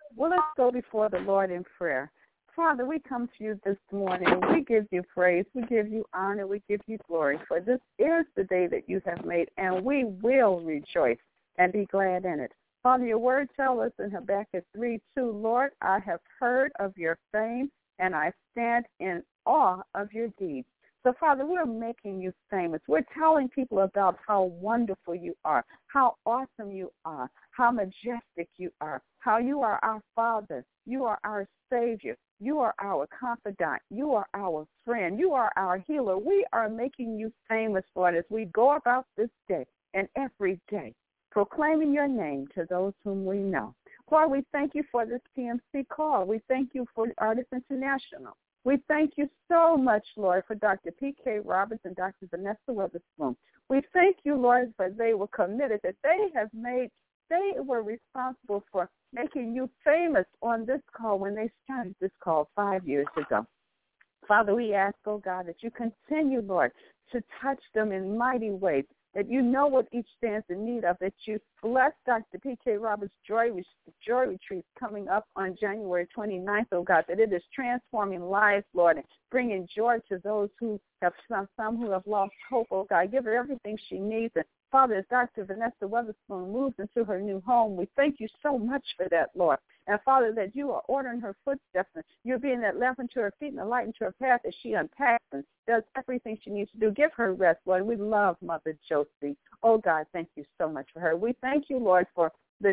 Well, let's go before the Lord in prayer. Father, we come to you this morning. We give you praise. We give you honor. We give you glory. For this is the day that you have made, and we will rejoice and be glad in it. Father, your word tells us in Habakkuk 3:2, Lord, I have heard of your fame, and I stand in awe of your deeds. So, Father, we're making you famous. We're telling people about how wonderful you are, how awesome you are, how majestic you are, how you are our Father, you are our Savior, you are our confidant, you are our friend, you are our healer. We are making you famous, Lord, as we go about this day and every day, proclaiming your name to those whom we know. Lord, we thank you for this PMC call. We thank you for Artists International. We thank you so much, Lord, for Dr. P.K. Roberts and Dr. Vanessa Weatherspoon. We thank you, Lord, for they were committed, that they were responsible for making you famous on this call when they started this call 5 years ago. Father, we ask, oh God, that you continue, Lord, to touch them in mighty ways, that you know what each stands in need of, that you bless Dr. P.K. Roberts' Joy Retreat coming up on January 29th, oh God, that it is transforming lives, Lord, and bringing joy to those who have some who have lost hope, oh God. Give her everything she needs. And Father, as Dr. Vanessa Weatherspoon moves into her new home, we thank you so much for that, Lord. And Father, that you are ordering her footsteps, and you're being that lamp unto her feet and the light into her path as she unpacks and does everything she needs to do. Give her rest, Lord. We love Mother Josie. Oh, God, thank you so much for her. We thank you, Lord, for the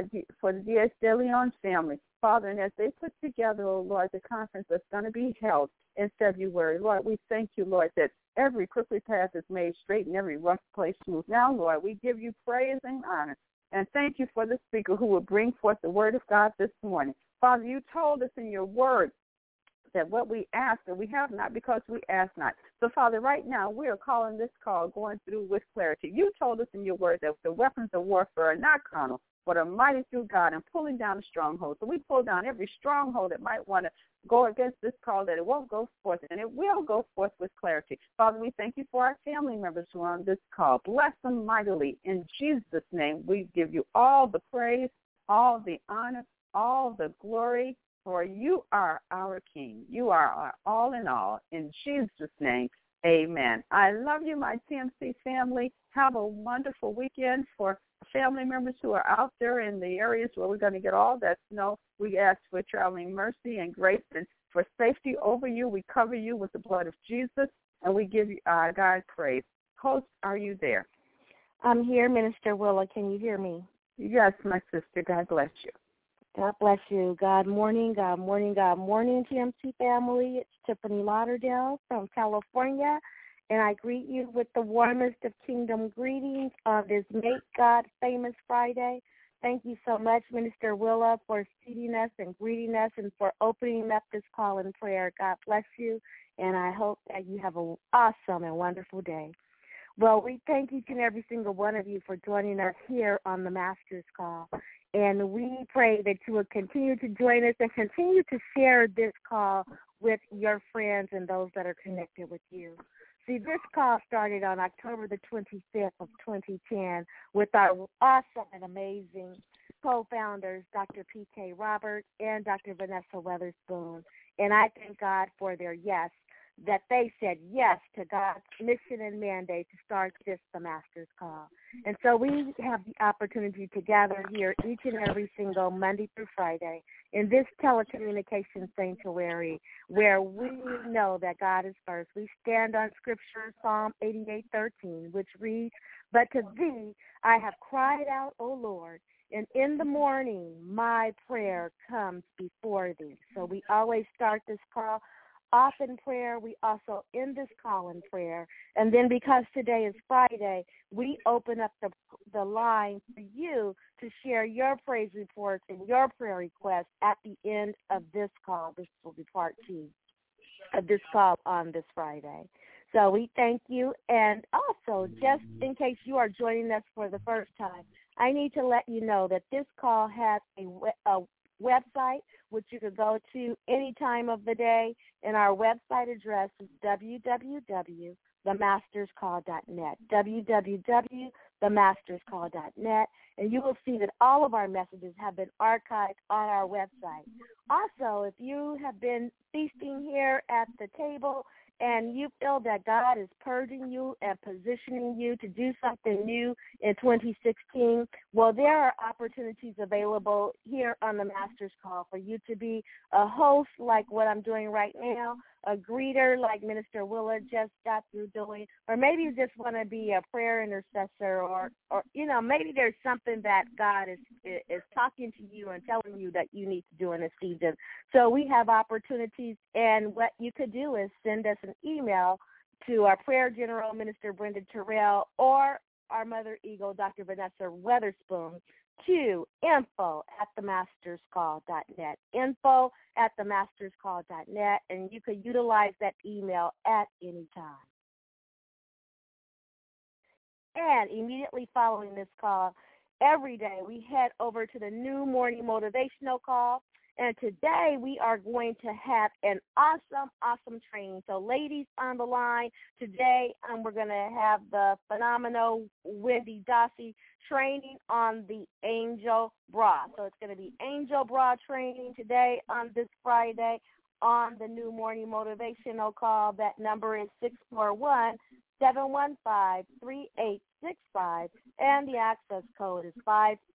Diaz de Leon family, Father, and as they put together, oh, Lord, the conference that's going to be held in February, Lord, we thank you, Lord, that every crooked path is made straight and every rough place smooth. Now, Lord, we give you praise and honor. And thank you for the speaker who will bring forth the word of God this morning. Father, you told us in your word that what we ask and we have not because we ask not. So, Father, right now we are calling this call going through with clarity. You told us in your word that the weapons of warfare are not carnal, but are mighty through God and pulling down the strongholds. So we pull down every stronghold that might want to go against this call, that it won't go forth, and it will go forth with clarity. Father, we thank you for our family members who are on this call. Bless them mightily. In Jesus' name, we give you all the praise, all the honor, all the glory, for you are our King. You are our all in all. In Jesus' name, amen. I love you, my TMC family. Have a wonderful weekend. For family members who are out there in the areas where we're going to get all that snow, we ask for traveling mercy and grace and for safety over you. We cover you with the blood of Jesus, and we give you God praise. Host, are you there? I'm here, Minister Willa. Can you hear me? Yes, my sister. God bless you. God bless you. God morning, TMC family. It's Tiffany Lauderdale from California, and I greet you with the warmest of kingdom greetings on this Make God Famous Friday. Thank you so much, Minister Willa, for seating us and greeting us and for opening up this call in prayer. God bless you, and I hope that you have an awesome and wonderful day. Well, we thank each and every single one of you for joining us here on the Master's Call. And we pray that you will continue to join us and continue to share this call with your friends and those that are connected with you. See, this call started on October the 25th of 2010 with our awesome and amazing co-founders, Dr. P.K. Roberts and Dr. Vanessa Weatherspoon. And I thank God for their yes, that they said yes to God's mission and mandate to start the Master's Call. And so we have the opportunity to gather here each and every single Monday through Friday in this telecommunications sanctuary where we know that God is first. We stand on Scripture, Psalm 88:13, which reads, "But to thee I have cried out, O Lord, and in the morning my prayer comes before thee." So we always start this call off in prayer. We also end this call in prayer. And then because today is Friday, we open up the line for you to share your praise reports and your prayer requests at the end of this call. This will be part 2 of this call on this Friday. So we thank you. And also, just in case you are joining us for the first time, I need to let you know that this call has a website which you could go to any time of the day, and our website address is www.masterscall.com. themasterscall.net, www.themasterscall.net, and you will see that all of our messages have been archived on our website. Also, if you have been feasting here at the table and you feel that God is purging you and positioning you to do something new in 2016, well, there are opportunities available here on the Master's Call for you to be a host like what I'm doing right now, a greeter like Minister Willard just got through doing, or maybe you just want to be a prayer intercessor, or maybe there's something that God is talking to you and telling you that you need to do in this season. So we have opportunities, and what you could do is send us an email to our prayer general, Minister Brenda Terrell, or our Mother Eagle, Dr. Vanessa Weatherspoon, to info@themasterscall.net, info@themasterscall.net, and you could utilize that email at any time. And immediately following this call, every day we head over to the new morning motivational call. And today we are going to have an awesome training. So ladies on the line, today we're going to have the phenomenal Wendy Dossie training on the Angel Bra. So it's going to be Angel Bra training today on this Friday on the new morning motivational call. That number is 641-715-3865, and the access code is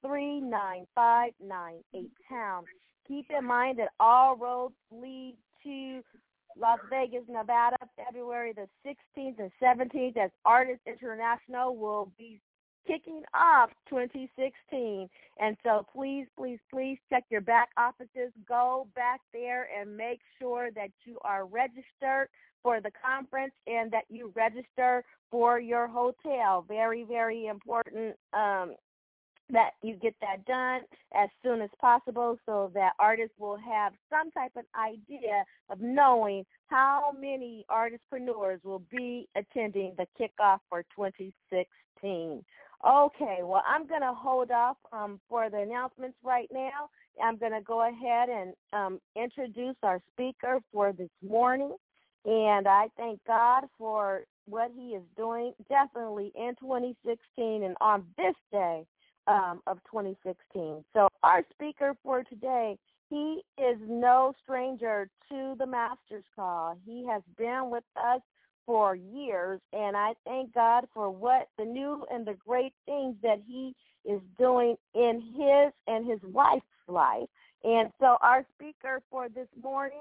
53959, Keep in mind that all roads lead to Las Vegas, Nevada, February the 16th and 17th, as Artists International will be kicking off 2016. And so please check your back offices. Go back there and make sure that you are registered for the conference and that you register for your hotel. Very, very important that you get that done as soon as possible so that artists will have some type of idea of knowing how many artistpreneurs will be attending the kickoff for 2016. Okay, well, I'm going to hold off for the announcements right now. I'm going to go ahead and introduce our speaker for this morning, and I thank God for what he is doing definitely in 2016 and on this day of 2016. So our speaker for today, he is no stranger to the Master's Call. He has been with us for years, and I thank God for what the new and the great things that he is doing in his and his wife's life. And so our speaker for this morning,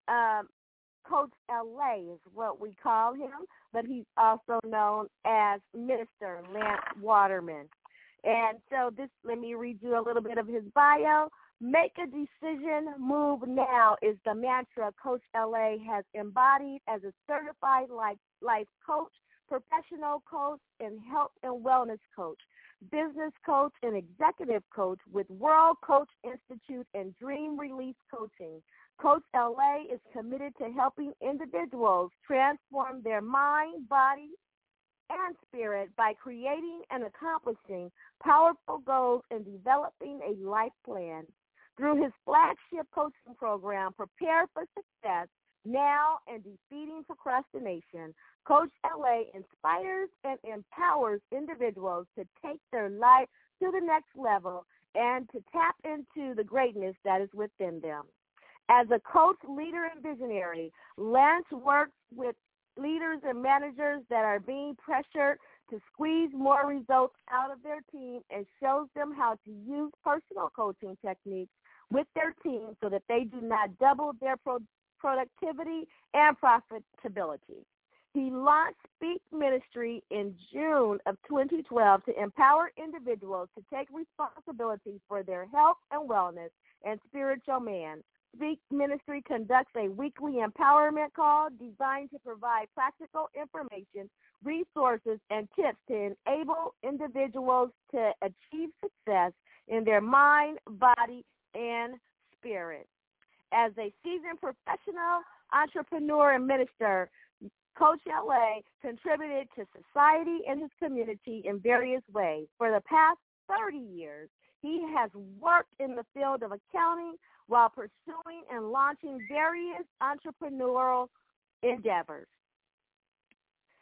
Coach LA is what we call him, but he's also known as Minister Lance Waterman. And so let me read you a little bit of his bio. Make a decision, move now is the mantra Coach LA has embodied as a certified life coach, professional coach, and health and wellness coach, business coach, and executive coach with World Coach Institute and Dream Release Coaching. Coach LA is committed to helping individuals transform their mind, body, and spirit by creating and accomplishing powerful goals and developing a life plan. Through his flagship coaching program, Prepare for Success Now and Defeating Procrastination, Coach LA inspires and empowers individuals to take their life to the next level and to tap into the greatness that is within them. As a coach, leader, and visionary, Lance works with leaders and managers that are being pressured to squeeze more results out of their team and shows them how to use personal coaching techniques with their team so that they do not double their productivity and profitability. He launched Speak Ministry in June of 2012 to empower individuals to take responsibility for their health and wellness and spiritual man. Speak Ministry conducts a weekly empowerment call designed to provide practical information, resources, and tips to enable individuals to achieve success in their mind, body, and spirit. As a seasoned professional, entrepreneur, and minister, Coach LA contributed to society and his community in various ways. For the past 30 years, he has worked in the field of accounting while pursuing and launching various entrepreneurial endeavors.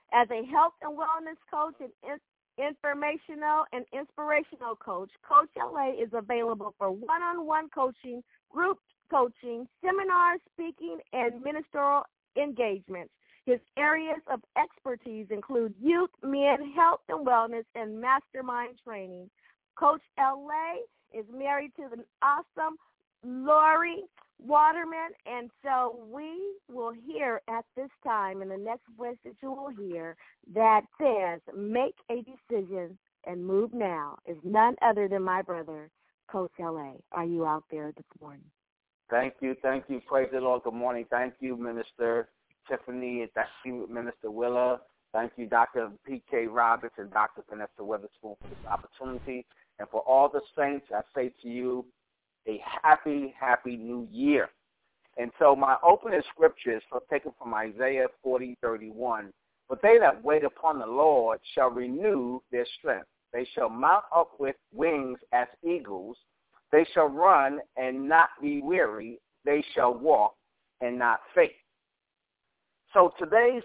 As a health and wellness coach and informational and inspirational coach, Coach LA is available for one-on-one coaching, group coaching, seminars, speaking, and ministerial engagements. His areas of expertise include youth, men, health and wellness, and mastermind training. Coach LA is married to the awesome Lori Waterman, and so we will hear at this time, in the next voice that you will hear, that says, make a decision and move now, is none other than my brother, Coach LA. Are you out there this morning? Thank you. Praise the Lord. Good morning. Thank you, Minister Tiffany, and thank you, Minister Willa. Thank you, Dr. P.K. Roberts and Dr. Vanessa Witherspoon for this opportunity. And for all the saints, I say to you, a happy, happy new year. And so my opening scripture is taken from Isaiah 40:31. But they that wait upon the Lord shall renew their strength. They shall mount up with wings as eagles. They shall run and not be weary. They shall walk and not faint. So today's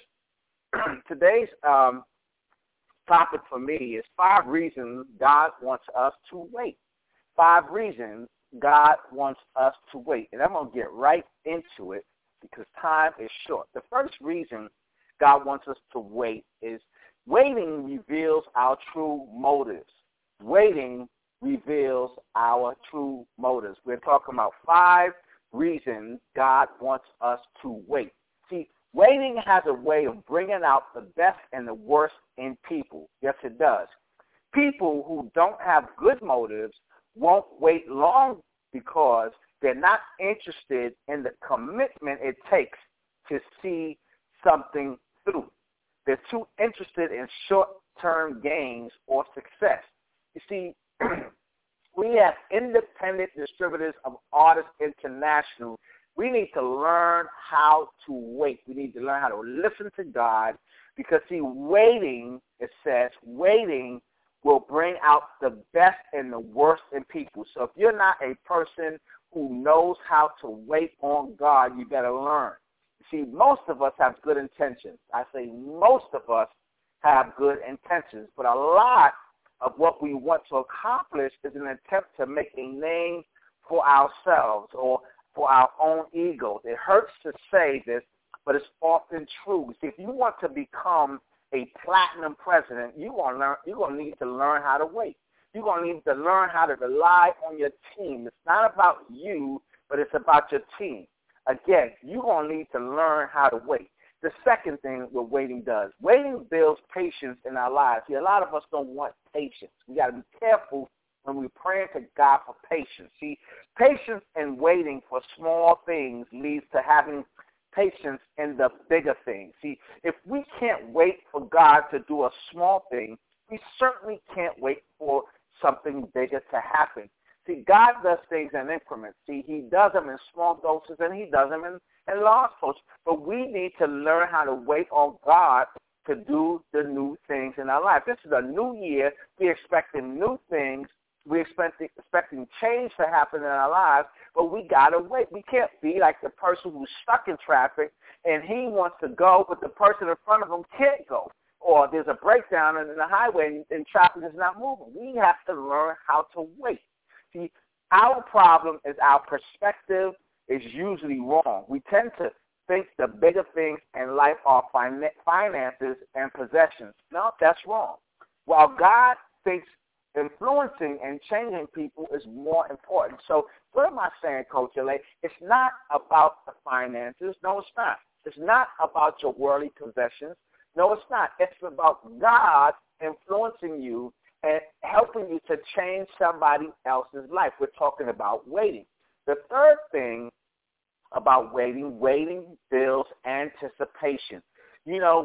topic for me is 5 reasons God wants us to wait. 5 reasons God wants us to wait. And I'm going to get right into it because time is short. The first reason God wants us to wait is waiting reveals our true motives. Waiting reveals our true motives. We're talking about 5 reasons God wants us to wait. See, waiting has a way of bringing out the best and the worst in people. Yes, it does. People who don't have good motives won't wait long because they're not interested in the commitment it takes to see something through. They're too interested in short-term gains or success. You see, we have independent distributors of Artists International. We need to learn how to wait. We need to learn how to listen to God because, see, waiting, it says, waiting will bring out the best and the worst in people. So if you're not a person who knows how to wait on God, you better learn. See, most of us have good intentions. I say most of us have good intentions, but a lot of what we want to accomplish is an attempt to make a name for ourselves or for our own egos. It hurts to say this, but it's often true. See, if you want to become a platinum president, you're going to need to learn how to wait. You're going to need to learn how to rely on your team. It's not about you, but it's about your team. Again, you're going to need to learn how to wait. The second thing what waiting does, waiting builds patience in our lives. See, a lot of us don't want patience. We got to be careful when we pray to God for patience. See, patience and waiting for small things leads to having patience in the bigger things. See, if we can't wait for God to do a small thing, we certainly can't wait for something bigger to happen. See, God does things in increments. See, he does them in small doses and he does them in large doses. But we need to learn how to wait on God to do the new things in our life. This is a new year. We're expecting new things. We're expecting change to happen in our lives, but we got to wait. We can't be like the person who's stuck in traffic and he wants to go, but the person in front of him can't go. Or there's a breakdown in the highway and traffic is not moving. We have to learn how to wait. See, our problem is our perspective is usually wrong. We tend to think the bigger things in life are finances and possessions. No, that's wrong. While God thinks influencing and changing people is more important. So what am I saying, Coach LA? It's not about the finances. No, it's not. It's not about your worldly possessions. No, it's not. It's about God influencing you and helping you to change somebody else's life. We're talking about waiting. The third thing about waiting builds anticipation. You know,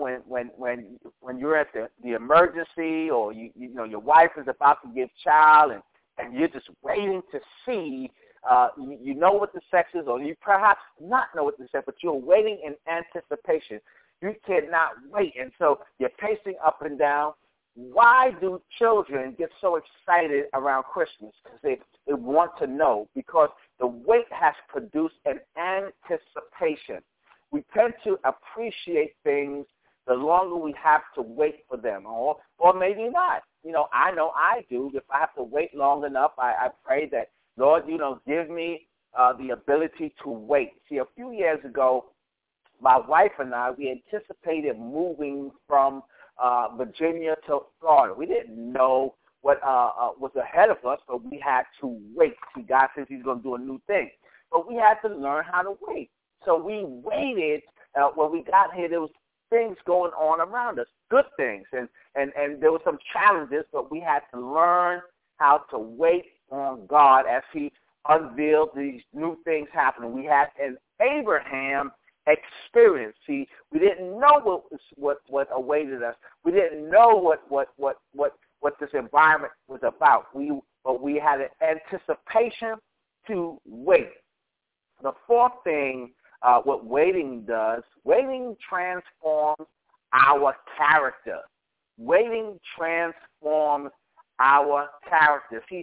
when you're at the emergency or you know your wife is about to give child and you're just waiting to see, you know what the sex is, or you perhaps not know what the sex, but you're waiting in anticipation. You cannot wait, and so you're pacing up and down. Why do children get so excited around Christmas? Because they want to know, because the wait has produced an anticipation. We tend to appreciate things the longer we have to wait for them, or maybe not. I know I do. If I have to wait long enough, I pray that, Lord, give me the ability to wait. See, a few years ago, my wife and I, we anticipated moving from Virginia to Florida. We didn't know what was ahead of us, but we had to wait. See, God says he's going to do a new thing. But we had to learn how to wait. So we waited. When we got here, there was things going on around us, good things, and there were some challenges, but we had to learn how to wait on God as he unveiled these new things happening. We had an Abraham experience. See, we didn't know what awaited us. We didn't know what this environment was about. But we had an anticipation to wait. The fourth thing, what waiting does, waiting transforms our character. Waiting transforms our character. See,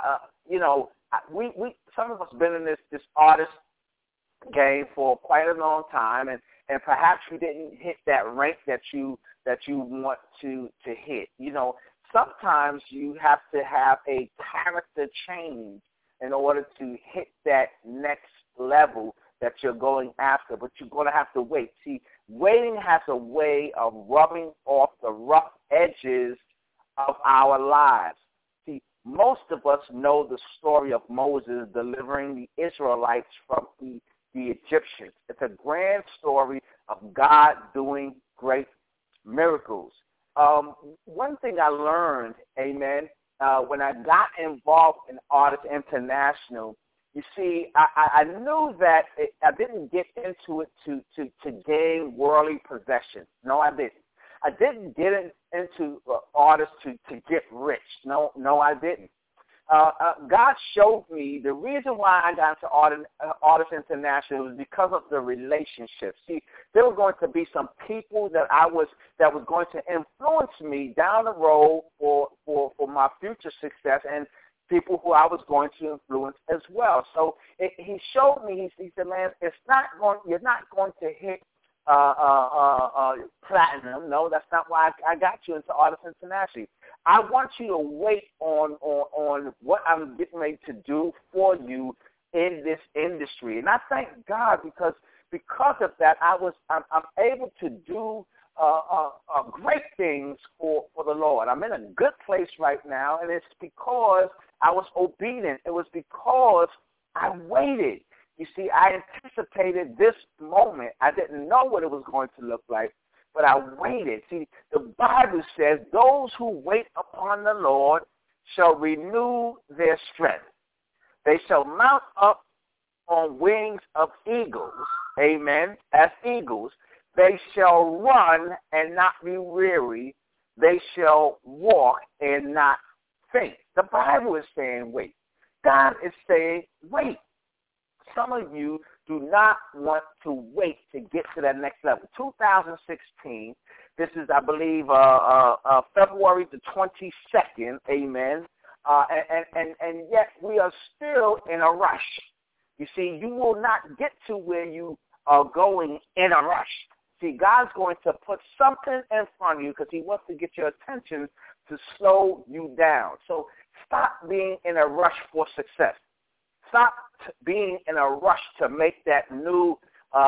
we some of us been in this artist game for quite a long time, and perhaps you didn't hit that rank that you want to hit. Sometimes you have to have a character change in order to hit that next level that you're going after, but you're going to have to wait. See, waiting has a way of rubbing off the rough edges of our lives. See, most of us know the story of Moses delivering the Israelites from the Egyptians. It's a grand story of God doing great miracles. One thing I learned, amen, when I got involved in Artists International, you see, I knew that I didn't get into it to gain worldly possessions. No, I didn't. I didn't get into artists to get rich. No, I didn't. God showed me the reason why I got into Artists International was because of the relationships. See, there were going to be some people that was going to influence me down the road for my future success, and people who I was going to influence as well. So he showed me. He said, "Man, you're not going to hit platinum. No, that's not why I got you into Artists International. I want you to wait on what I'm getting ready to do for you in this industry." And I thank God because of that, I'm able to do great things for the Lord. I'm in a good place right now, and it's because I was obedient. It was because I waited. You see, I anticipated this moment. I didn't know what it was going to look like, but I waited. See, the Bible says, those who wait upon the Lord shall renew their strength. They shall mount up on wings of eagles, amen, as eagles. They shall run and not be weary. They shall walk and not faint. The Bible is saying wait. God is saying wait. Some of you do not want to wait to get to that next level. 2016, this is, I believe, February the 22nd, amen, and yet we are still in a rush. You see, you will not get to where you are going in a rush. See, God's going to put something in front of you because he wants to get your attention to slow you down. So stop being in a rush for success. Stop being in a rush to make that new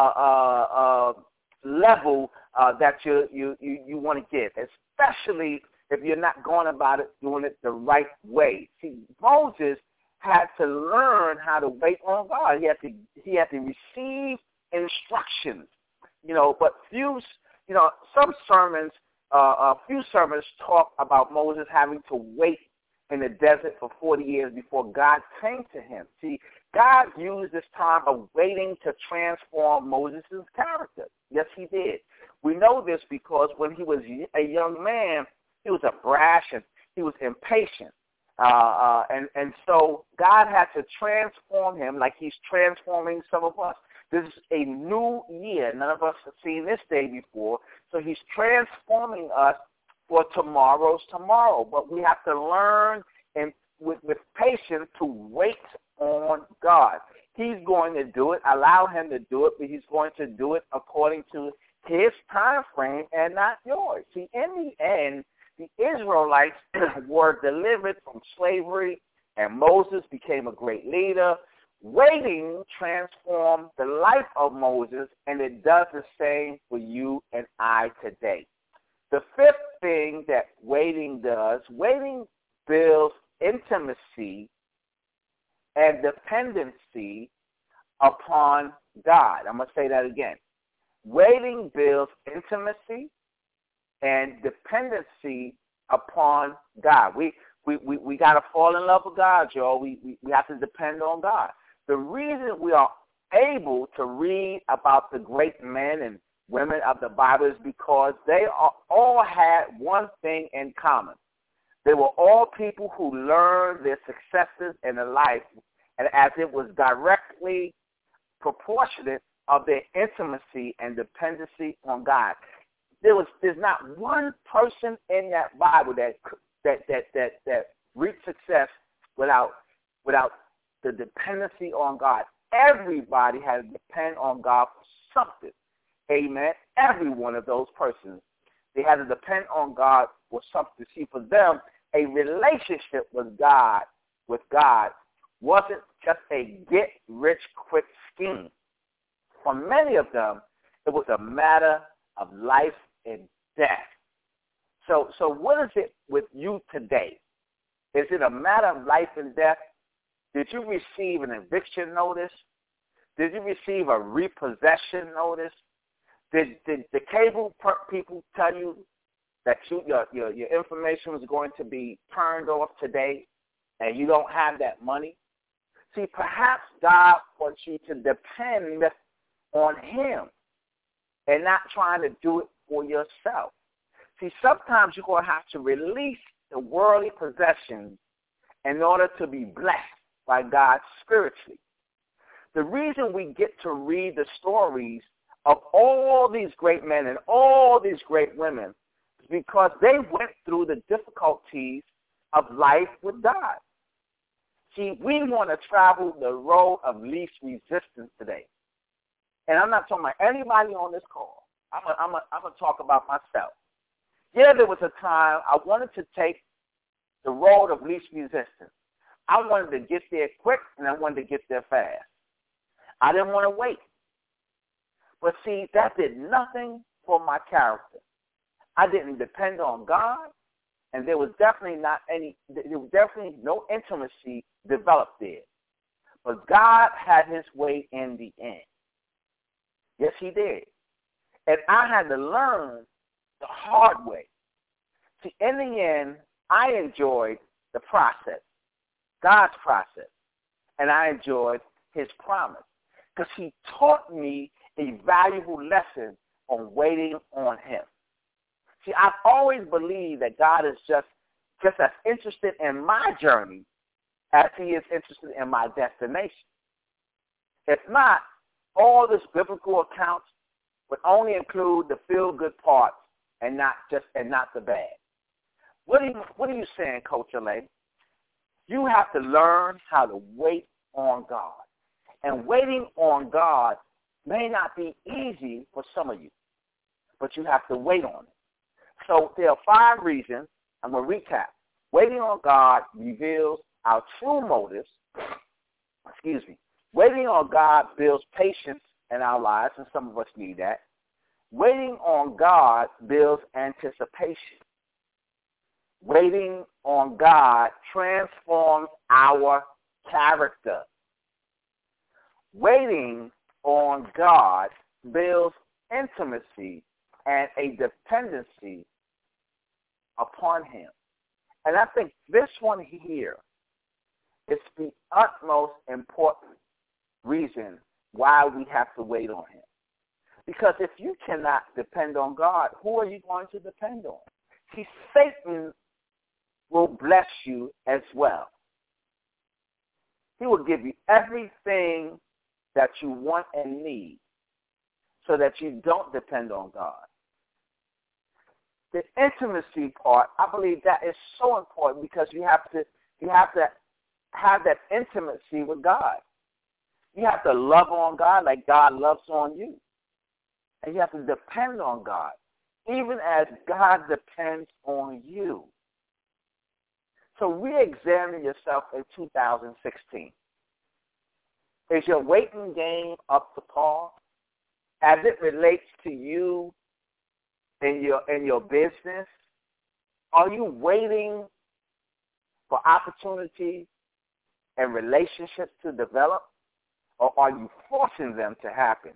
level that you want to get, especially if you're not going about it, doing it the right way. See, Moses had to learn how to wait on God. He had to receive instructions, but some sermons, a few sermons talk about Moses having to wait in the desert for 40 years before God came to him. See, God used this time of waiting to transform Moses' character. Yes, he did. We know this because when he was a young man, he was brash and he was impatient. And so God had to transform him like he's transforming some of us. This is a new year. None of us have seen this day before. So he's transforming us for tomorrow's tomorrow. But we have to learn with patience to wait on God. He's going to do it. Allow him to do it, but he's going to do it according to his time frame and not yours. See, in the end, the Israelites were delivered from slavery, and Moses became a great leader. Waiting transformed the life of Moses, and it does the same for you and I today. The fifth thing that waiting does, waiting builds intimacy and dependency upon God. I'm going to say that again. Waiting builds intimacy and dependency upon God. We got to fall in love with God, y'all. We have to depend on God. The reason we are able to read about the great men and women of the Bible is because they all had one thing in common. They were all people who learned their successes in their life, and as it was directly proportionate of their intimacy and dependency on God. There's not one person in that Bible that reached success without the dependency on God. Everybody had to depend on God for something. Amen. Every one of those persons, they had to depend on God for something. See, for them, a relationship with God wasn't just a get-rich-quick scheme. For many of them, it was a matter of life and death. So what is it with you today? Is it a matter of life and death? Did you receive an eviction notice? Did you receive a repossession notice? Did the cable people tell you that your information was going to be turned off today and you don't have that money? See, perhaps God wants you to depend on him and not trying to do it for yourself. See, sometimes you're going to have to release the worldly possessions in order to be blessed by God spiritually. The reason we get to read the stories of all these great men and all these great women is because they went through the difficulties of life with God. See, we want to travel the road of least resistance today. And I'm not talking about anybody on this call. I'm going to talk about myself. Yeah, there was a time I wanted to take the road of least resistance. I wanted to get there quick, and I wanted to get there fast. I didn't want to wait. But see, that did nothing for my character. I didn't depend on God, and there was definitely no intimacy developed there. But God had his way in the end. Yes, he did. And I had to learn the hard way. See, in the end, I enjoyed the process, God's process, and I enjoyed his promise because he taught me a valuable lesson on waiting on him. See, I've always believed that God is just as interested in my journey as he is interested in my destination. If not, all this biblical accounts would only include the feel-good parts and not the bad. What are you saying, Coach Alay? You have to learn how to wait on God. And waiting on God may not be easy for some of you, but you have to wait on it. So there are 5 reasons. I'm going to recap. Waiting on God reveals our true motives. Waiting on God builds patience in our lives, and some of us need that. Waiting on God builds anticipation. Waiting on God transforms our character. Waiting on God builds intimacy and a dependency upon him. And I think this one here is the utmost important reason why we have to wait on him. Because if you cannot depend on God, who are you going to depend on? See, Satan will bless you as well. He will give you everything that you want and need so that you don't depend on God. The intimacy part, I believe that is so important because you have to have that intimacy with God. You have to love on God like God loves on you. And you have to depend on God, even as God depends on you. So re-examine yourself in 2016. Is your waiting game up to par? As it relates to you in your business, are you waiting for opportunities and relationships to develop, or are you forcing them to happen?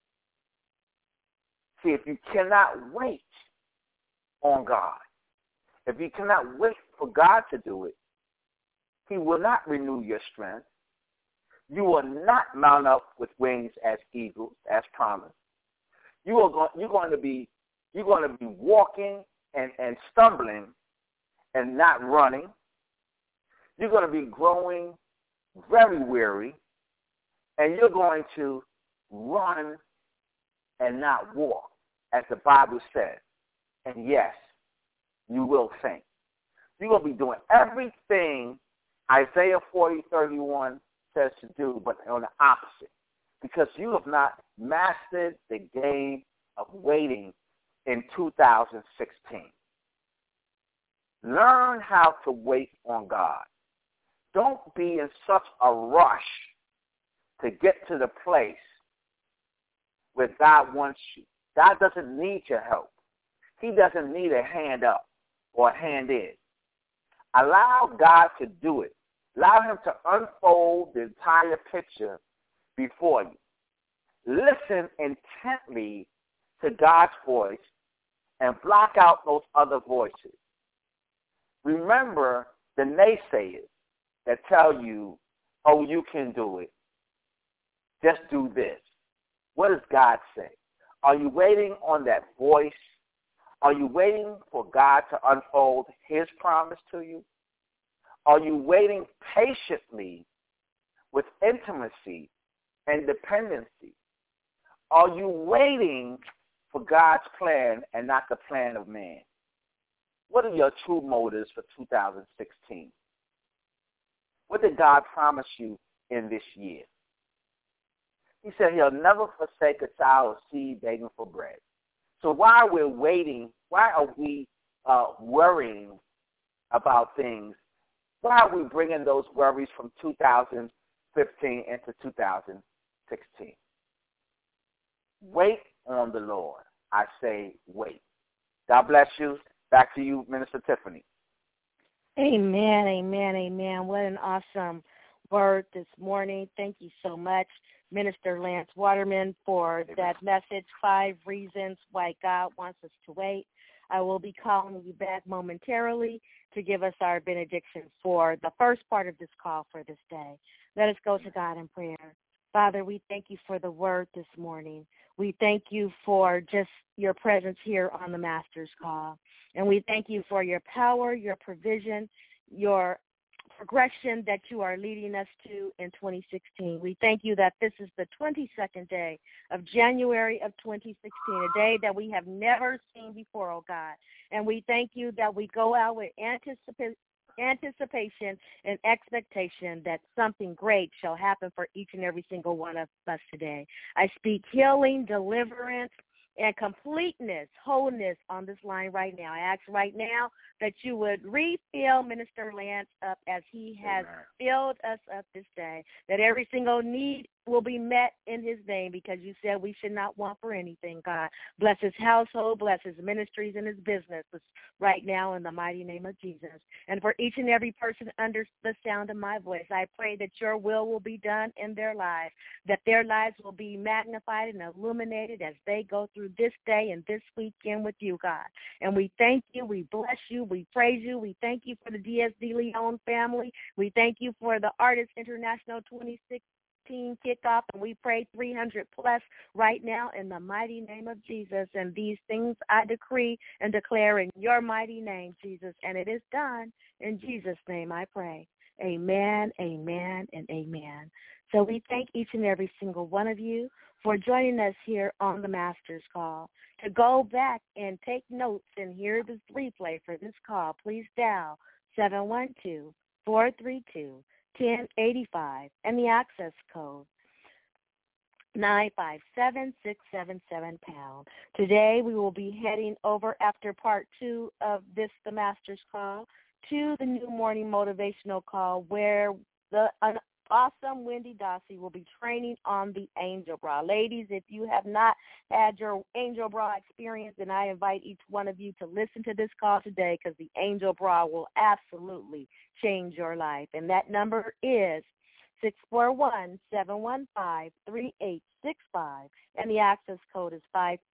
See, if you cannot wait on God, if you cannot wait for God to do it, He will not renew your strength. You will not mount up with wings as eagles, as promised. You're going to be walking and stumbling and not running. You're going to be growing very weary, and you're going to run and not walk, as the Bible says. And yes, you will faint. You're going to be doing everything Isaiah 40:31 says to do, but on the opposite, because you have not mastered the game of waiting in 2016. Learn how to wait on God. Don't be in such a rush to get to the place where God wants you. God doesn't need your help. He doesn't need a hand up or a hand in. Allow God to do it. Allow Him to unfold the entire picture before you. Listen intently to God's voice and block out those other voices. Remember the naysayers that tell you, oh, you can do it. Just do this. What does God say? Are you waiting on that voice? Are you waiting for God to unfold His promise to you? Are you waiting patiently with intimacy and dependency? Are you waiting for God's plan and not the plan of man? What are your true motives for 2016? What did God promise you in this year? He said He'll never forsake a child or seed begging for bread. So while we're waiting, why are we worrying about things? Why are we bringing those worries from 2015 into 2016? Wait on the Lord. I say wait. God bless you. Back to you, Minister Tiffany. Amen, amen, amen. What an awesome word this morning. Thank you so much, Minister Lance Waterman, for that message, 5 reasons why God wants us to wait. I will be calling you back momentarily to give us our benediction for the first part of this call for this day. Let us go to God in prayer. Father, we thank you for the word this morning. We thank you for just your presence here on the Master's Call. And we thank you for your power, your provision, your progression that you are leading us to in 2016. We thank you that this is the 22nd day of January of 2016, a day that we have never seen before, oh God. And we thank you that we go out with anticipation and expectation that something great shall happen for each and every single one of us today. I speak healing, deliverance, and completeness, wholeness on this line right now. I ask right now that you would refill Minister Lance up as he has filled us up this day, that every single need will be met in his name, because you said we should not want for anything, God. Bless his household, bless his ministries and his businesses right now in the mighty name of Jesus. And for each and every person under the sound of my voice, I pray that your will be done in their lives, that their lives will be magnified and illuminated as they go through this day and this weekend with you, God. And we thank you, we bless you, we praise you, we thank you for the DSD Leon family. We thank you for the Artists International 2016 kickoff, and we pray 300 plus right now in the mighty name of Jesus. And these things I decree and declare in your mighty name, Jesus, and it is done. In Jesus' name I pray. Amen, amen, and amen. So we thank each and every single one of you for joining us here on the Master's Call. To go back and take notes and hear this replay for this call, please dial 712-432-1085 and the access code 957-677-POUND. Today we will be heading over after part 2 of the Master's Call to the new morning motivational call where an awesome Wendy Dossie will be training on the Angel Bra. Ladies, if you have not had your Angel Bra experience, then I invite each one of you to listen to this call today because the Angel Bra will absolutely change your life. And that number is 641-715-3865, and the access code is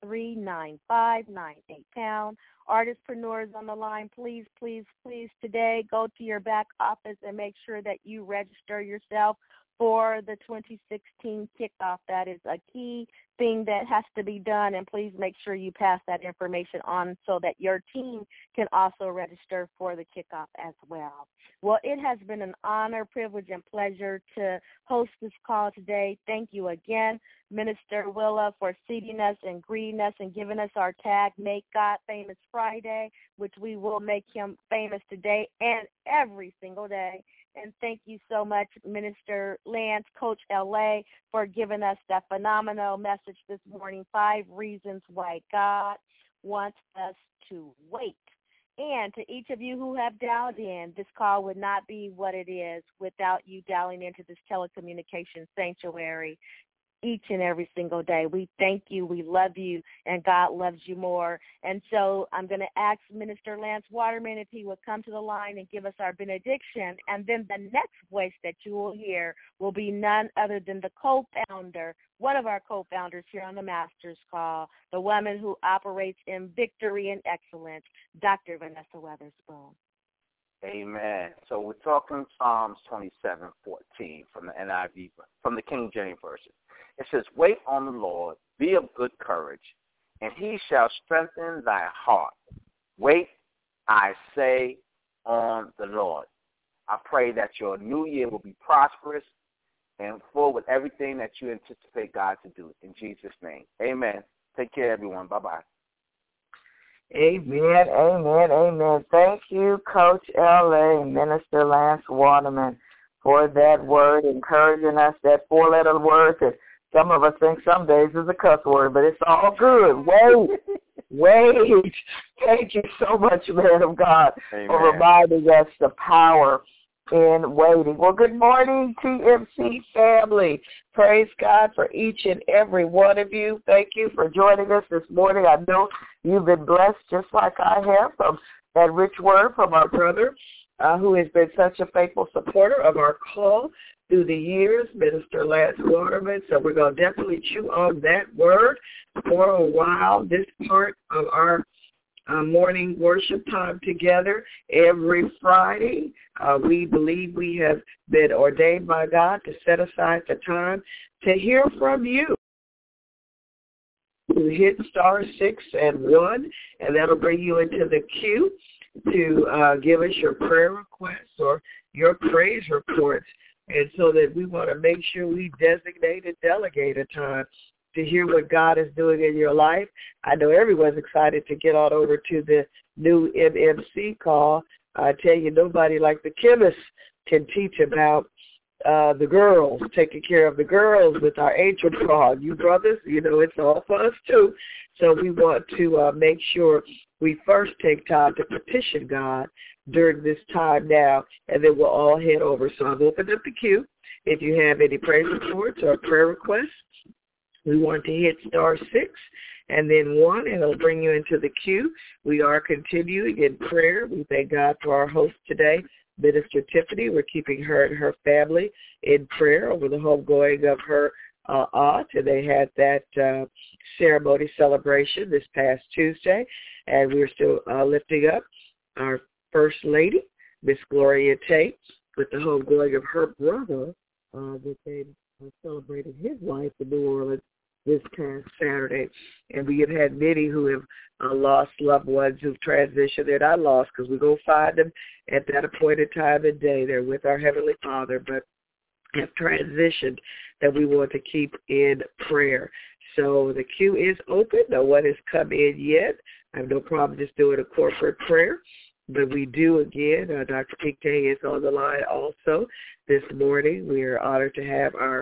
539598#. Artistpreneurs on the line, please, please, please, today go to your back office and make sure that you register yourself for the 2016 kickoff. That is a key thing that has to be done, and please make sure you pass that information on so that your team can also register for the kickoff as well. Well, it has been an honor, privilege, and pleasure to host this call today. Thank you again, Minister Willa, for seating us and greeting us and giving us our tag, Make God Famous Friday, which we will make him famous today and every single day. And thank you so much, Minister Lance, Coach L.A., for giving us that phenomenal message this morning, 5 reasons why God wants us to wait. And to each of you who have dialed in, this call would not be what it is without you dialing into this telecommunications sanctuary each and every single day. We thank you, we love you, and God loves you more. And so I'm going to ask Minister Lance Waterman if he would come to the line and give us our benediction. And then the next voice that you will hear will be none other than the co-founder, one of our co-founders here on the Master's Call, the woman who operates in victory and excellence, Dr. Vanessa Weatherspoon. Amen. So we're talking Psalms 27:14 from the NIV, from the King James Version. It says, wait on the Lord, be of good courage, and he shall strengthen thy heart. Wait, I say, on the Lord. I pray that your new year will be prosperous and full with everything that you anticipate God to do. In Jesus' name, amen. Take care, everyone. Bye-bye. Amen, amen, amen. Thank you, Coach L.A., Minister Lance Waterman, for that word, encouraging us, that 4-letter word that some of us think some days is a cuss word, but it's all good. Wait. Thank you so much, man of God, amen, for reminding us the power in waiting. Well, good morning, TMC family. Praise God for each and every one of you. Thank you for joining us this morning. I know you've been blessed just like I have from that rich word from our brother who has been such a faithful supporter of our call through the years, Minister Lance Waterman. So we're going to definitely chew on that word for a while. This part of our morning worship time together every Friday. We believe we have been ordained by God to set aside the time to hear from you. You hit *6 and 1, and that'll bring you into the queue to give us your prayer requests or your praise reports. And so that we want to make sure we designate and delegate a time to hear what God is doing in your life. I know everyone's excited to get on over to the new MMC call. I tell you, nobody like the chemists can teach about the girls, taking care of the girls with our Angel Bra. You brothers, you know, it's all for us too. So we want to make sure we first take time to petition God during this time now, and then we'll all head over. So I've opened up the queue. If you have any praise reports or prayer requests, we want to hit *6 and then 1, and it'll bring you into the queue. We are continuing in prayer. We thank God for our host today, Minister Tiffany. We're keeping her and her family in prayer over the homegoing of her aunt, and they had that ceremony celebration this past Tuesday, and we're still lifting up our First Lady, Miss Gloria Tate, with the homegoing of her brother that they celebrated his life in New Orleans this past Saturday. And we have had many who have lost loved ones who've transitioned. They're not lost because we're going to find them at that appointed time and day. They're with our Heavenly Father, but have transitioned that we want to keep in prayer. So the queue is open. No one has come in yet. I have no problem just doing a corporate prayer. But we do, again, Dr. Pink Day is on the line also this morning. We are honored to have our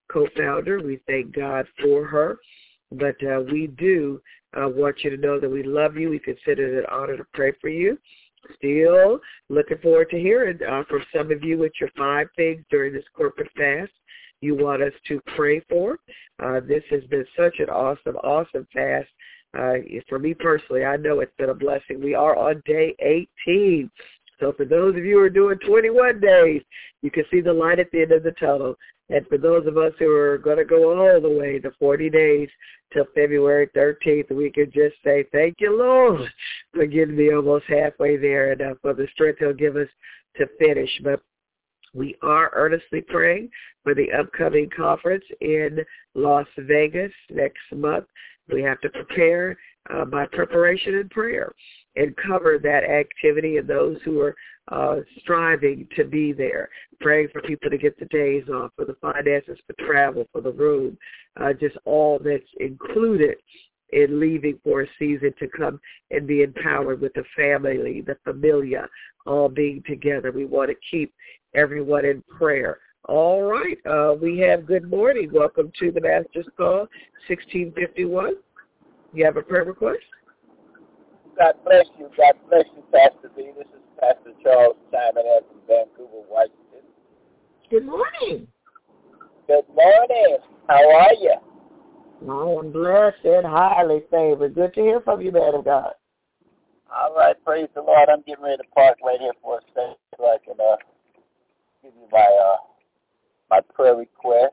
co-founder. We thank God for her. But we do want you to know that we love you. We consider it an honor to pray for you. Still looking forward to hearing from some of you what your 5 things during this corporate fast you want us to pray for. This has been such an awesome, awesome fast. For me personally, I know it's been a blessing. We are on day 18. So for those of you who are doing 21 days, you can see the light at the end of the tunnel. And for those of us who are going to go all the way to 40 days till February 13th, we can just say, thank you, Lord, for getting me almost halfway there and for the strength he'll give us to finish. But we are earnestly praying for the upcoming conference in Las Vegas next month. We have to prepare by preparation and prayer and cover that activity and those who are striving to be there, praying for people to get the days off, for the finances, for travel, for the room, just all that's included in leaving for a season to come and be empowered with the family, the familia, all being together. We want to keep everyone in prayer. All right. We have good morning. Welcome to the Master's Call, 1651. You have a prayer request? God bless you. God bless you, Pastor B. This is Pastor Charles chiming in from Vancouver, Washington. Good morning. Good morning. How are you? I am blessed and highly favored. Good to hear from you, man of God. All right. Praise the Lord. I'm getting ready to park right here for a second so I can give you my prayer request.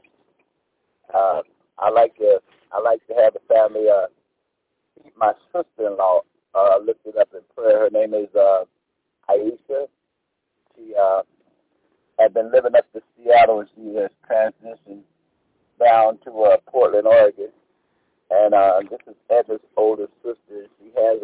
I like to have the family keep my sister-in-law lifted up in prayer. Her name is Aisha. She had been living up to Seattle, and she has transitioned down to Portland, Oregon. And this is Edna's older sister. She has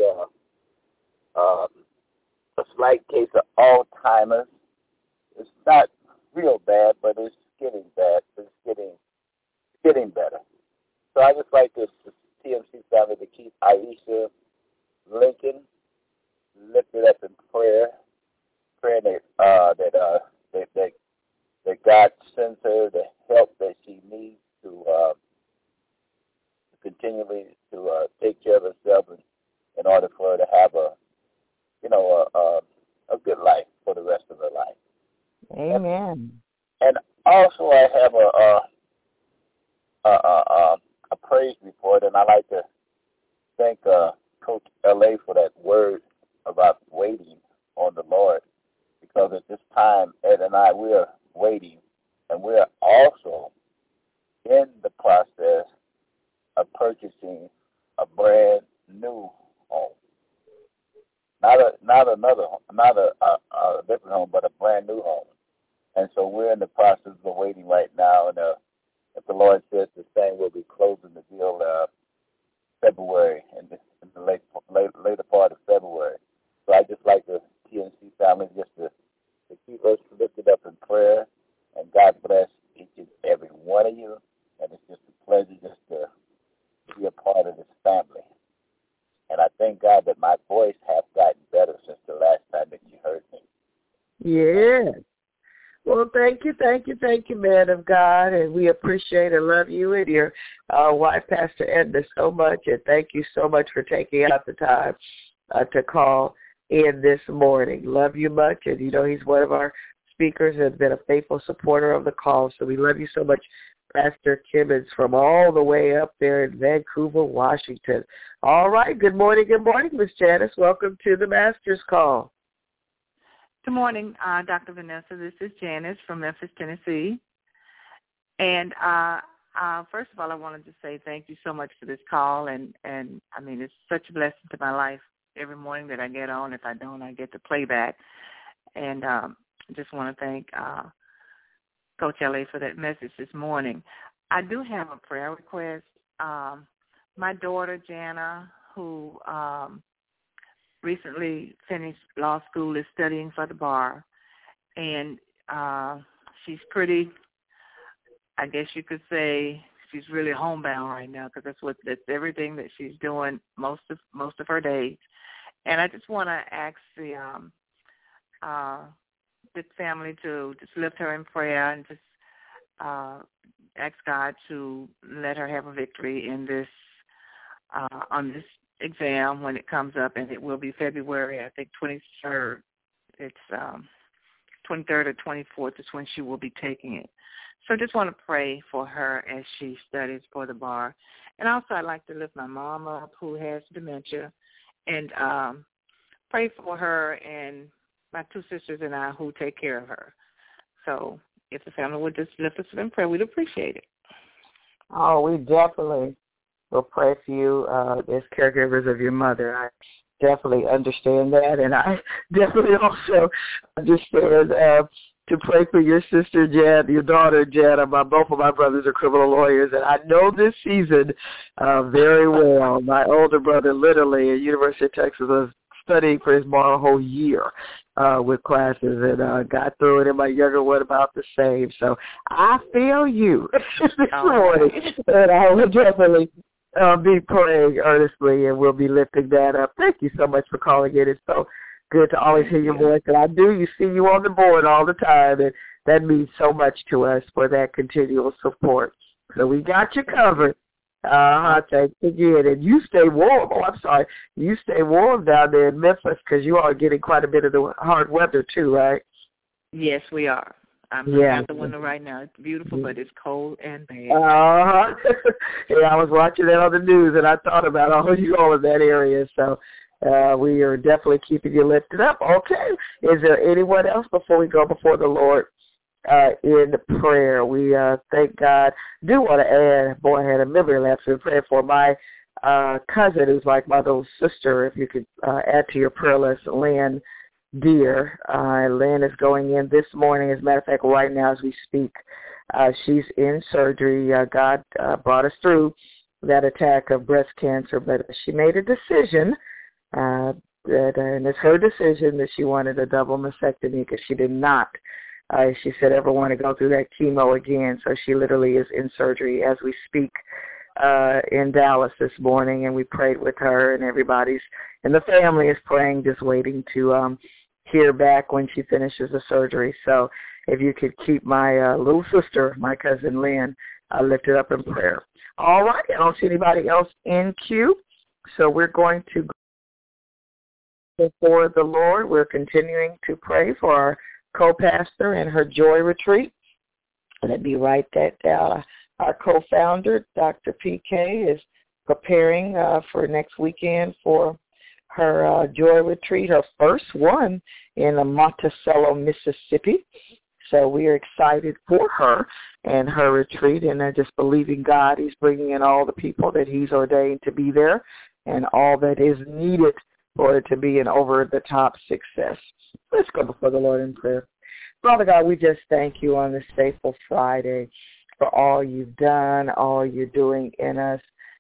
a slight case of Alzheimer's. It's not real bad, but it's getting bad. It's getting better. So I just like this TMC family to keep Aisha Lincoln lifted up in prayer, praying that God sends her the help that she needs to continually to take care of herself in order for her to have a good life for the rest of her life. Amen. And also I have a praise report, and I like to thank Coach L.A. for that word about waiting on the Lord, because at this time, Ed and I, we are waiting, and we are also in the process of purchasing a brand new home. Not a different home, but a brand new home. And so we're in the process of waiting right now, and if the Lord says the same, we'll be closing the deal February, in the later part of February. So I just like the TNC family just to keep us lifted up in prayer, and God bless each and every one of you. And it's just a pleasure just to be a part of this family. And I thank God that my voice has gotten better since the last time that you heard me. Yes. Well, thank you, man of God, and we appreciate and love you and your wife, Pastor Edna, so much, and thank you so much for taking out the time to call in this morning. Love you much, and he's one of our speakers and been a faithful supporter of the call, so we love you so much, Pastor Kimmons, from all the way up there in Vancouver, Washington. All right, good morning, Miss Janice. Welcome to the Master's Call. Good morning, Dr. Vanessa. This is Janice from Memphis, Tennessee. And first of all, I wanted to say thank you so much for this call. And I mean, it's such a blessing to my life every morning that I get on. If I don't, I get the playback. And I just want to thank Coach L.A. for that message this morning. I do have a prayer request. My daughter, Jana, who recently finished law school, is studying for the bar, and she's pretty, I guess you could say, she's really homebound right now, because that's everything that she's doing most of her days. And I just want to ask the family to just lift her in prayer and just ask God to let her have a victory in this on this exam when it comes up, and it will be February, I think, 23rd. It's 23rd or 24th is when she will be taking it. So I just want to pray for her as she studies for the bar. And also I'd like to lift my mom up who has dementia, and pray for her and my two sisters and I who take care of her. So if the family would just lift us up in prayer, we'd appreciate it. Oh, we definitely will pray for you as caregivers of your mother. I definitely understand that, and I definitely also understand to pray for your sister, Jan, your daughter, Jan. Both of my brothers are criminal lawyers, and I know this season very well. My older brother, literally, at University of Texas, was studying for his bar a whole year with classes, and got through it, and my younger one about the same. So I feel you this morning, and I will definitely be praying earnestly, and we'll be lifting that up. Thank you so much for calling in. It's so good to always hear your voice, and I do. You see you on the board all the time, and that means so much to us for that continual support. So we got you covered. Thanks again. And you stay warm. Oh, I'm sorry. You stay warm down there in Memphis because you are getting quite a bit of the hard weather too, right? Yes, we are. I'm looking out the window right now. It's beautiful, but it's cold and bad. Yeah, I was watching that on the news, and I thought about all you all in that area. So we are definitely keeping you lifted up. Okay. Is there anyone else before we go before the Lord in prayer? We thank God. Do want to add, boy, I had a memory lapse in prayer for my cousin who's like my little sister. If you could add to your prayer list, Lynn Deer. Lynn is going in this morning. As a matter of fact, right now as we speak, she's in surgery. God brought us through that attack of breast cancer, but she made a decision and it's her decision that she wanted a double mastectomy because she did not, she said, ever want to go through that chemo again. So she literally is in surgery as we speak in Dallas this morning, and we prayed with her, and everybody's and the family is praying, just waiting to hear back when she finishes the surgery. So if you could keep my little sister, my cousin Lynn, lifted up in prayer. All right, I don't see anybody else in queue, so we're going to go before the Lord. We're continuing to pray for our co-pastor and her joy retreat. Let me write that down. Our co-founder, Dr. PK, is preparing for next weekend for her joy retreat, her first one in Monticello, Mississippi. So we are excited for her and her retreat, and just believing God. He's bringing in all the people that he's ordained to be there and all that is needed for it to be an over-the-top success. Let's go before the Lord in prayer. Father God, we just thank you on this faithful Friday for all you've done, all you're doing in us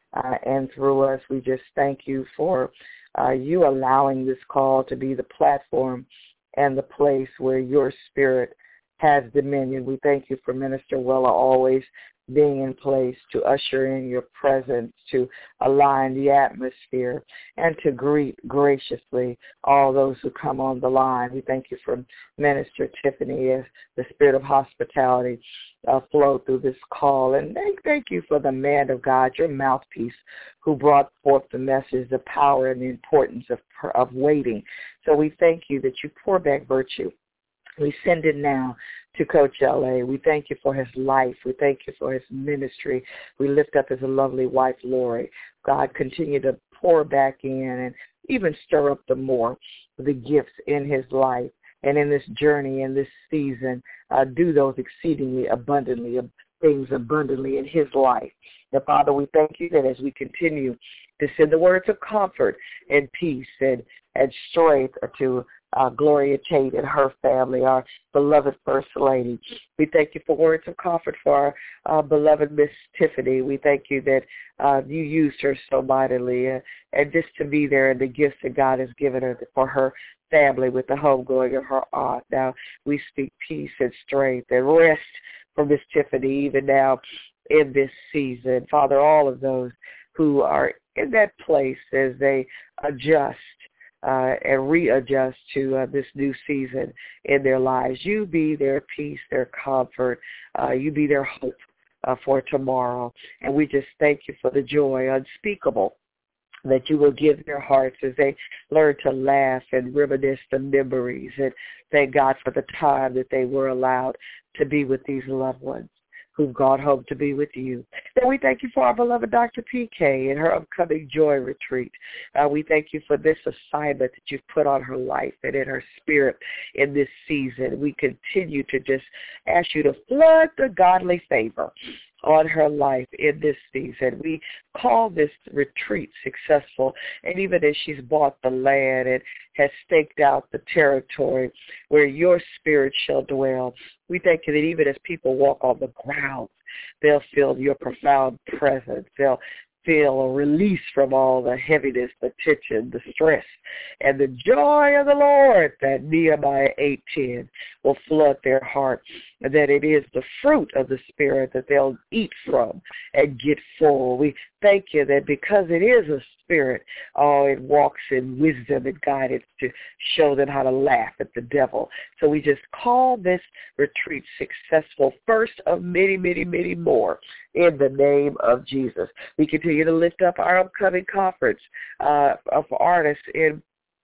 and through us. We just thank you for you allowing this call to be the platform and the place where your spirit has dominion. We thank you for Minister Wella always being in place to usher in your presence, to align the atmosphere, and to greet graciously all those who come on the line. We thank you for Minister Tiffany as the spirit of hospitality flow through this call. And thank you for the man of God, your mouthpiece, who brought forth the message, the power and the importance of waiting. So we thank you that you pour back virtue. We send it now to Coach L.A. We thank you for his life. We thank you for his ministry. We lift up his lovely wife, Lori. God, continue to pour back in and even stir up the more the gifts in his life and in this journey, in this season. Do those exceedingly abundantly things abundantly in his life. Now, Father, we thank you that as we continue to send the words of comfort and peace and strength to Gloria Tate and her family, our beloved First Lady. We thank you for words of comfort for our beloved Miss Tiffany. We thank you that you used her so mightily and just to be there and the gifts that God has given her for her family with the homegoing of her aunt. Now we speak peace and strength and rest for Miss Tiffany even now in this season. Father, all of those who are in that place as they adjust and readjust to this new season in their lives. You be their peace, their comfort. You be their hope for tomorrow. And we just thank you for the joy unspeakable that you will give their hearts as they learn to laugh and reminisce the memories. And thank God for the time that they were allowed to be with these loved ones who've gone home to be with you. And we thank you for our beloved Dr. PK and her upcoming Joy Retreat. We thank you for this assignment that you've put on her life and in her spirit in this season. We continue to just ask you to flood the godly favor on her life in this season. We call this retreat successful, and even as she's bought the land and has staked out the territory where your spirit shall dwell, we thank you that even as people walk on the ground, they'll feel your profound presence. They'll feel a release from all the heaviness, the tension, the stress, and the joy of the Lord, that Nehemiah 8:10 will flood their heart, and that it is the fruit of the Spirit that they'll eat from and get full. We thank you that because it is a spirit, it walks in wisdom and guidance to show them how to laugh at the devil. So we just call this retreat successful, first of many, many, many more, in the name of Jesus. We continue to lift up our upcoming conference of artists in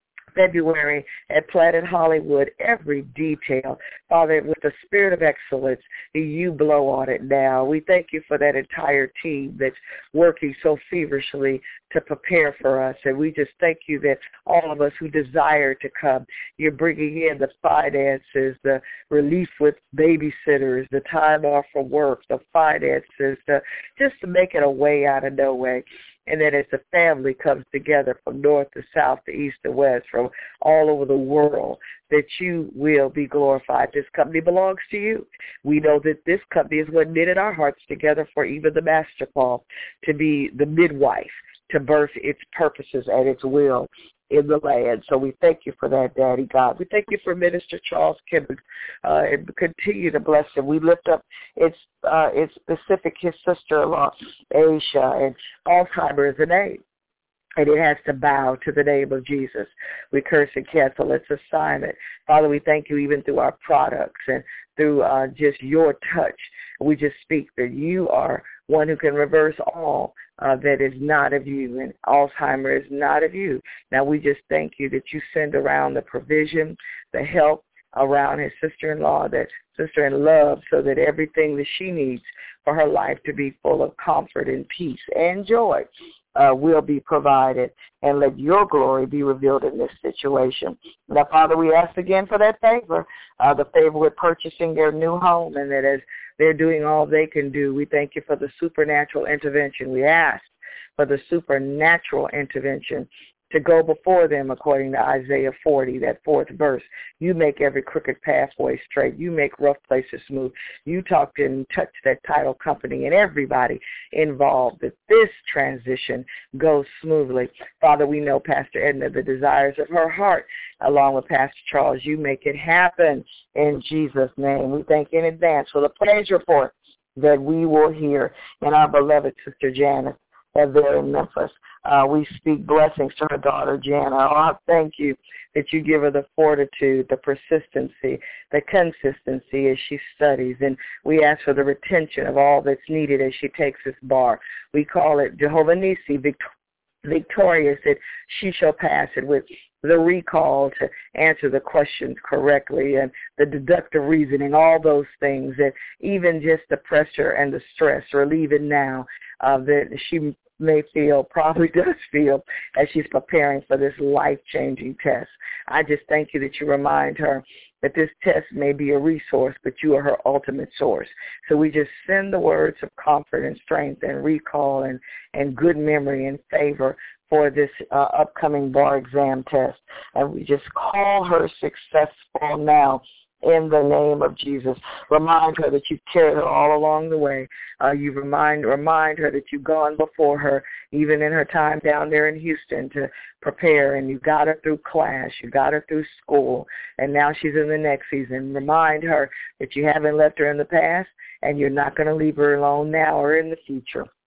February at Planet Hollywood, every detail. Father, with the spirit of excellence, you blow on it now. We thank you for that entire team that's working so feverishly to prepare for us. And we just thank you that all of us who desire to come, you're bringing in the finances, the relief with babysitters, the time off from work, the finances, just to make it a way out of no way. And then as the family comes together from north to south to east to west, from all over the world, that you will be glorified. This company belongs to you. We know that this company is what knitted our hearts together for even the master call to be the midwife, to birth its purposes and its will in the land. So we thank you for that, Daddy God. We thank you for Minister Charles Kimball, and continue to bless him. We lift up its specific his sister-in-law, Aisha, and Alzheimer's is a name, and it has to bow to the name of Jesus. We curse and cancel its assignment. Father, we thank you even through our products and through just your touch. We just speak that you are one who can reverse all that is not of you, and Alzheimer's is not of you. Now we just thank you that you send around the provision, the help around his sister-in-law, that sister in love, so that everything that she needs for her life to be full of comfort and peace and joy will be provided, and let your glory be revealed in this situation. Now, Father, we ask again for that favor, the favor with purchasing their new home, and that as they're doing all they can do, we thank you for the supernatural intervention. We ask for the supernatural intervention to go before them according to Isaiah 40, that fourth verse. You make every crooked pathway straight. You make rough places smooth. You talked and touched that title company and everybody involved, that this transition goes smoothly. Father, we know Pastor Edna, the desires of her heart, along with Pastor Charles. You make it happen in Jesus' name. We thank you in advance for the praise report that we will hear in our beloved Sister Janice there in Memphis. We speak blessings to her daughter, Jana. I thank you that you give her the fortitude, the persistency, the consistency as she studies. And we ask for the retention of all that's needed as she takes this bar. We call it Jehovah Nissi, victorious, that she shall pass it with the recall to answer the questions correctly and the deductive reasoning, all those things, that even just the pressure and the stress relieving now that she may feel, probably does feel, as she's preparing for this life-changing test. I just thank you that you remind her that this test may be a resource, but you are her ultimate source. So we just send the words of comfort and strength and recall and good memory and favor for this upcoming bar exam test. And we just call her successful now in the name of Jesus. Remind her that you've carried her all along the way. You remind her that you've gone before her, even in her time down there in Houston, to prepare, and you got her through class, you got her through school, and now she's in the next season. Remind her that you haven't left her in the past, and you're not going to leave her alone now or in the future.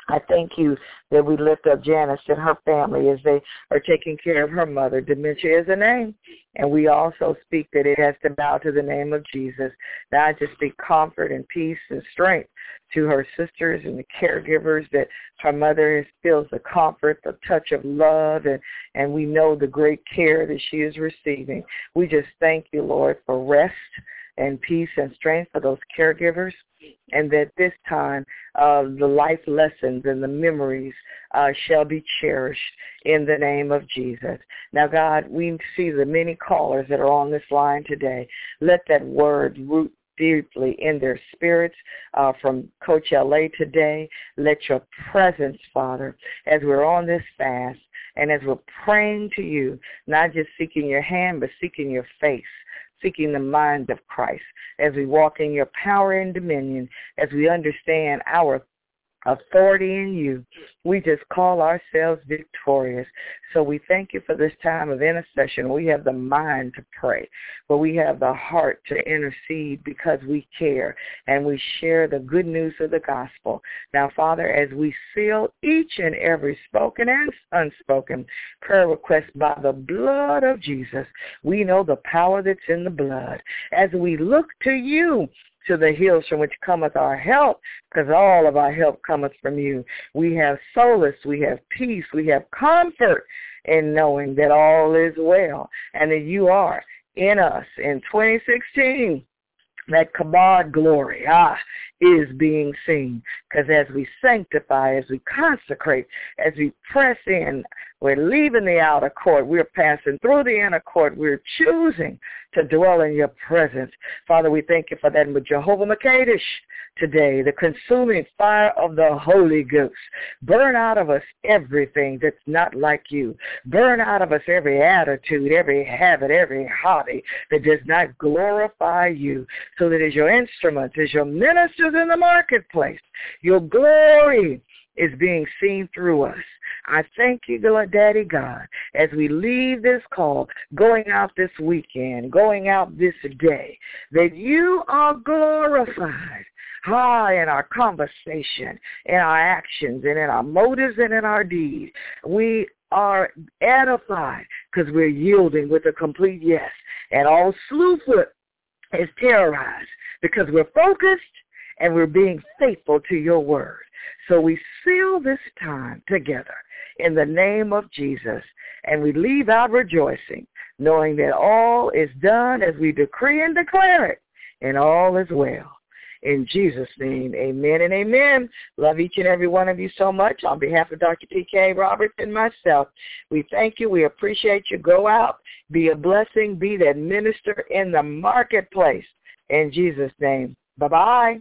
I thank you that we lift up Janice and her family as they are taking care of her mother. Dementia is a name, and we also speak that it has to bow to the name of Jesus. Now I just speak comfort and peace and strength to her sisters and the caregivers, that her mother feels the comfort, the touch of love, and we know the great care that she is receiving. We just thank you, Lord, for rest and peace and strength for those caregivers, and that this time the life lessons and the memories shall be cherished in the name of Jesus. Now, God, we see the many callers that are on this line today. Let that word root deeply in their spirits from Coach L.A. today. Let your presence, Father, as we're on this fast and as we're praying to you, not just seeking your hand, but seeking your face, seeking the mind of Christ, as we walk in your power and dominion, as we understand our authority in you, we just call ourselves victorious. So we thank you for this time of intercession. We have the mind to pray, but we have the heart to intercede because we care and we share the good news of the gospel. Now, Father, as we seal each and every spoken and unspoken prayer request by the blood of Jesus, we know the power that's in the blood. As we look to you, to the hills from which cometh our help, because all of our help cometh from you. We have solace, we have peace, we have comfort in knowing that all is well and that you are in us. In 2016, that kabod glory is being seen, because as we sanctify, as we consecrate, as we press in, we're leaving the outer court, we're passing through the inner court, we're choosing to dwell in your presence. Father, we thank you for that with Jehovah Makadesh today, the consuming fire of the Holy Ghost. Burn out of us everything that's not like you. Burn out of us every attitude, every habit, every hobby that does not glorify you, so that as your instruments, as your ministers in the marketplace, your glory is being seen through us. I thank you, Lord Daddy God, as we leave this call, going out this weekend, going out this day, that you are glorified in our conversation, in our actions, and in our motives, and in our deeds. We are edified because we're yielding with a complete yes. And all slewfoot is terrorized because we're focused and we're being faithful to your word. So we seal this time together in the name of Jesus, and we leave out rejoicing, knowing that all is done as we decree and declare it, and all is well. In Jesus' name, amen and amen. Love each and every one of you so much. On behalf of Dr. P.K. Roberts and myself, we thank you. We appreciate you. Go out, be a blessing, be that minister in the marketplace. In Jesus' name, bye-bye.